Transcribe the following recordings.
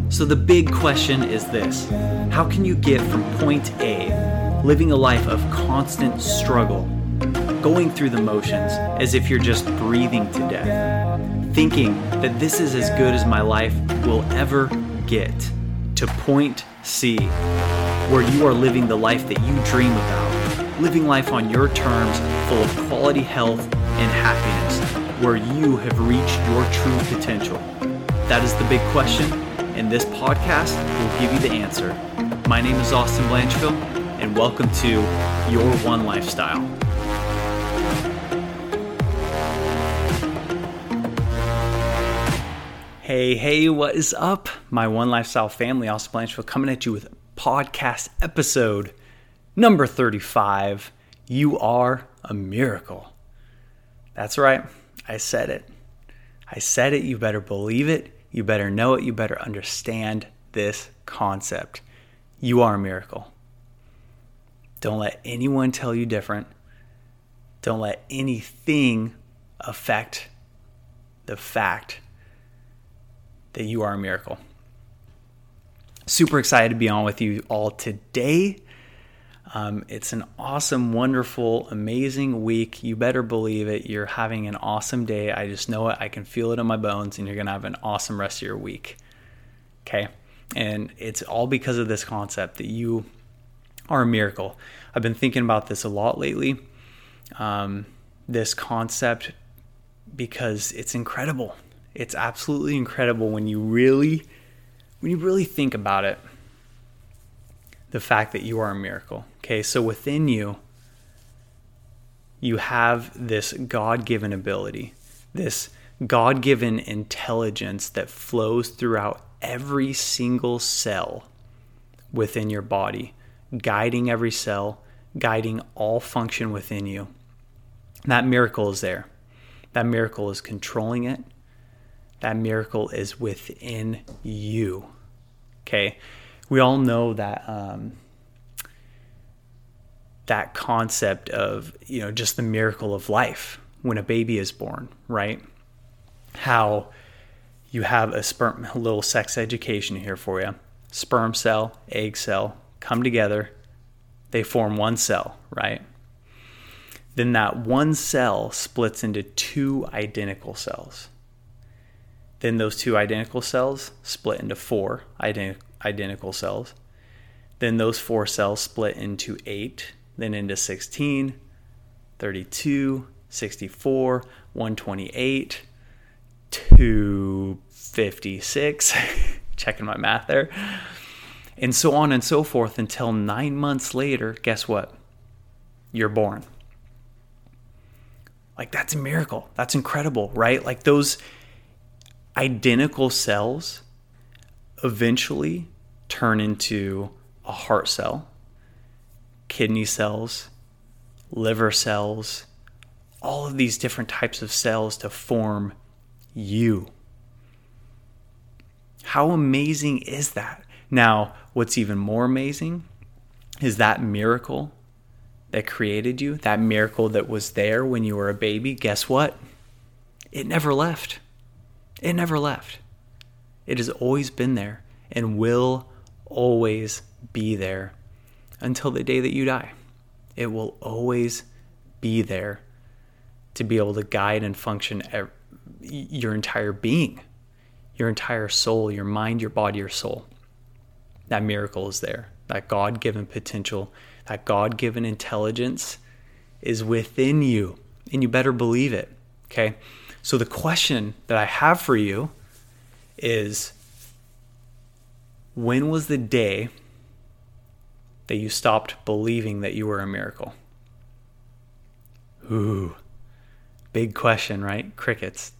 So the big question is this: how can you get from point A, living a life of constant struggle, going through the motions as if you're just breathing to death, thinking that this is as good as my life will ever get, to point C, where you are living the life that you dream about, living life on your terms, full of quality health and happiness, where you have reached your true potential? That is the big question, and this podcast will give you the answer. My name is Austin Blanchfield, and welcome to Your One Lifestyle. Hey, what is up? My One Lifestyle family, Austin Blanchfield, coming at you with podcast episode number 35. You are a miracle. That's right. I said it. You better believe it. You better know it. You better understand this concept. You are a miracle. Don't let anyone tell you different. Don't let anything affect the fact that you are a miracle. Super excited to be on with you all today. It's an awesome, wonderful, amazing week. You better believe it. You're having an awesome day. I just know it. I can feel it in my bones, and you're going to have an awesome rest of your week. Okay? And it's all because of this concept that you are a miracle. I've been thinking about this a lot lately, this concept, because it's incredible. It's absolutely incredible when you really think about it. The fact that you are a miracle. Okay, so within you, you have this God-given ability, this God-given intelligence that flows throughout every single cell within your body, guiding every cell, guiding all function within you. That miracle is there. That miracle is controlling it. That miracle is within you. Okay? We all know that that concept of, just the miracle of life when a baby is born, right? How you have a little sex education here for you. Sperm cell, egg cell come together. They form one cell, right? Then that one cell splits into two identical cells. Then those two identical cells split into four identical cells. Then those 4 cells split into 8, then into 16, 32, 64, 128, 256, checking my math there, and so on and so forth until 9 months later, guess what? You're born. Like, that's a miracle. That's incredible, right? Like, those identical cells eventually turn into a heart cell, kidney cells, liver cells, all of these different types of cells to form you. How amazing is that? Now, what's even more amazing is that miracle that created you, that miracle that was there when you were a baby. Guess what? It never left. It never left. It has always been there and will always be there until the day that you die. It will always be there to be able to guide and function your entire being, your entire soul, your mind, your body, your soul. That miracle is there. That God-given potential, that God-given intelligence is within you, and you better believe it. Okay? So the question that I have for you is, when was the day that you stopped believing that you were a miracle? Ooh, big question, right? Crickets.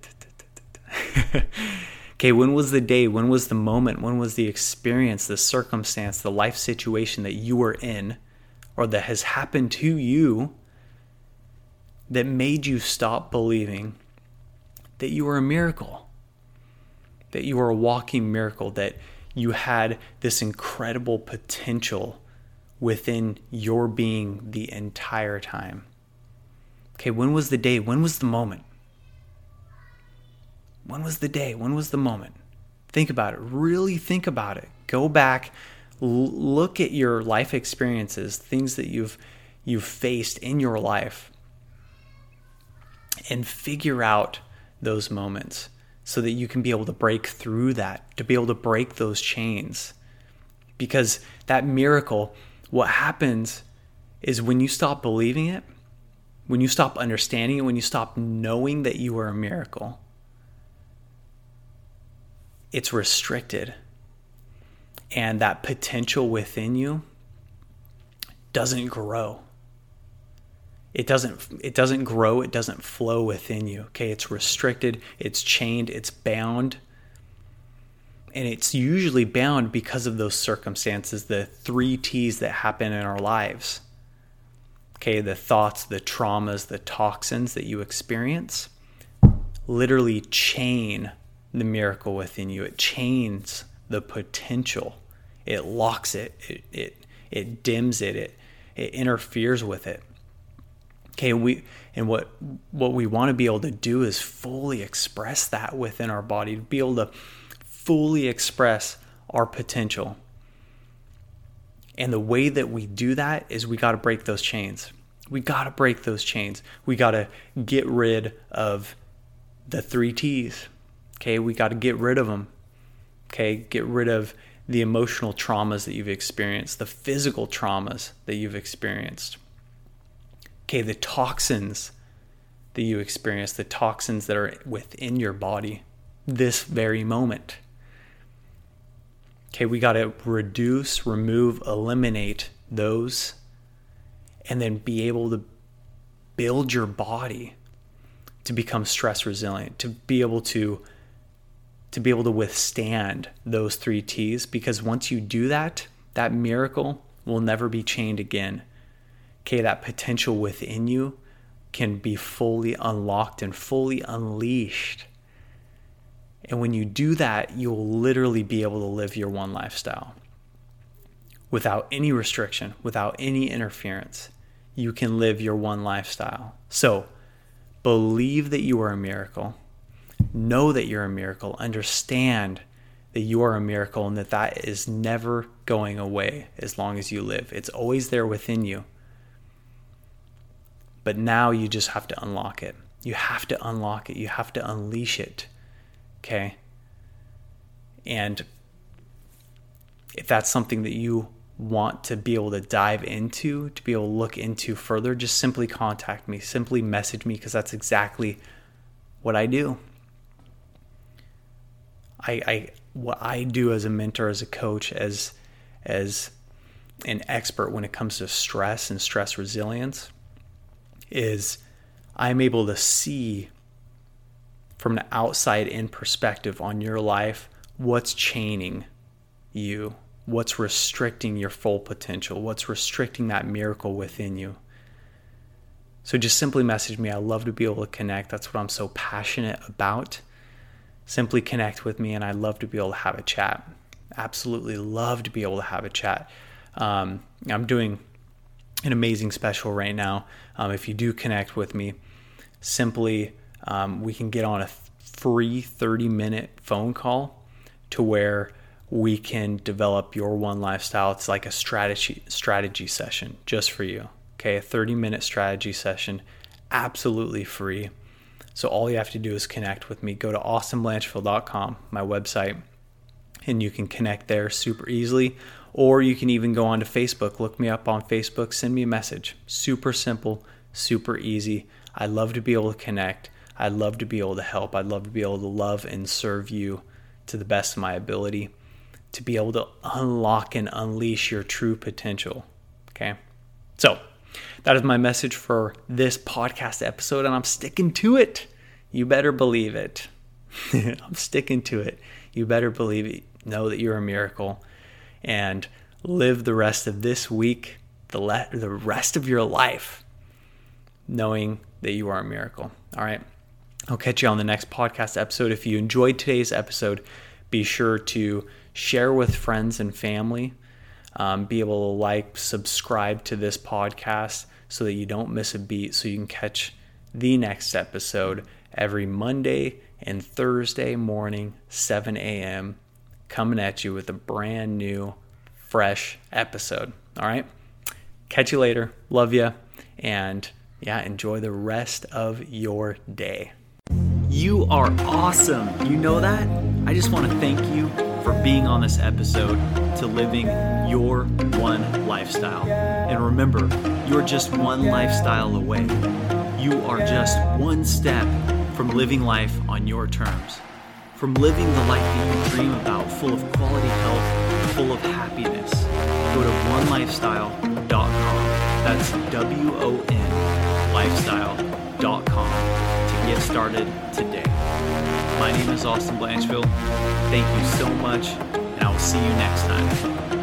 Okay, when was the day? When was the moment? When was the experience, the circumstance, the life situation that you were in, or that has happened to you, that made you stop believing that you were a miracle? That you were a walking miracle, that you had this incredible potential within your being the entire time. Okay, when was the day? When was the moment? When was the day? When was the moment Think about it. Really think about it. Go back, look at your life experiences, things that you've faced in your life, and figure out those moments so that you can be able to break through that, to be able to break those chains. Because that miracle, what happens is when you stop believing it, when you stop understanding it, when you stop knowing that you are a miracle, it's restricted. And that potential within you doesn't grow. It doesn't grow, it doesn't flow within you. Okay, it's restricted, it's chained, it's bound. And it's usually bound because of those circumstances, the 3 T's that happen in our lives. Okay, the thoughts, the traumas, the toxins that you experience literally chain the miracle within you. It chains the potential. It locks it. It dims it. It interferes with it. Okay, what we want to be able to do is fully express that within our body, to be able to fully express our potential. And the way that we do that is we got to break those chains. We got to break those chains. We got to get rid of the 3 T's. Okay, we got to get rid of them. Okay, get rid of the emotional traumas that you've experienced, the physical traumas that you've experienced. Okay, the toxins that you experience, the toxins that are within your body this very moment. Okay, we got to reduce, remove, eliminate those, and then be able to build your body to become stress resilient, to be able to withstand those 3 T's. Because once you do that, that miracle will never be chained again. Okay, that potential within you can be fully unlocked and fully unleashed. And when you do that, you'll literally be able to live your one lifestyle without any restriction, without any interference. You can live your one lifestyle. So believe that you are a miracle. Know that you're a miracle. Understand that you are a miracle and that is never going away as long as you live. It's always there within you. But now you just have to unlock it. You have to unlock it. You have to unleash it. Okay? And if that's something that you want to be able to dive into, to be able to look into further, just simply contact me. Simply message me, because that's exactly what I do. What I do as a mentor, as a coach, as an expert when it comes to stress and stress resilience, is I'm able to see from an outside in perspective on your life what's chaining you, what's restricting your full potential, what's restricting that miracle within you. So just simply message me. I love to be able to connect. That's what I'm so passionate about. Simply connect with me, and I'd love to be able to have a chat. Absolutely love to be able to have a chat. I'm doing an amazing special right now. If you do connect with me, simply we can get on a free 30-minute phone call to where we can develop your one lifestyle. It's like a strategy session just for you. Okay, a 30-minute strategy session, absolutely free. So all you have to do is connect with me. Go to austinblanchfield.com, my website, and you can connect there super easily. Or you can even go onto Facebook, look me up on Facebook, send me a message. Super simple, super easy. I love to be able to connect. I'd love to be able to help. I'd love to be able to love and serve you to the best of my ability, to be able to unlock and unleash your true potential. Okay? So that is my message for this podcast episode, and I'm sticking to it. You better believe it. I'm sticking to it. You better believe it. Know that you're a miracle, and live the rest of this week, the rest of your life, knowing that you are a miracle. All right. I'll catch you on the next podcast episode. If you enjoyed today's episode, be sure to share with friends and family. Be able to subscribe to this podcast so that you don't miss a beat, so you can catch the next episode every Monday and Thursday morning, 7 a.m. coming at you with a brand new, fresh episode. All right? Catch you later. Love you. And yeah, enjoy the rest of your day. You are awesome. You know that? I just want to thank you for being on this episode to living your one lifestyle. And remember, you're just one lifestyle away. You are just one step from living life on your terms. From living the life that you dream about, full of quality health, full of happiness. Go to onelifestyle.com. That's WON lifestyle.com to get started today. My name is Austin Blanchfield. Thank you so much, and I will see you next time.